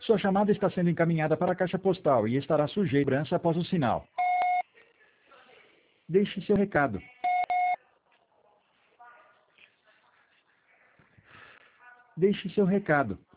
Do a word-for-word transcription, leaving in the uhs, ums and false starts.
Sua chamada está sendo encaminhada para a caixa postal e estará sujeita a cobrança após o sinal. Deixe seu recado. Deixe seu recado.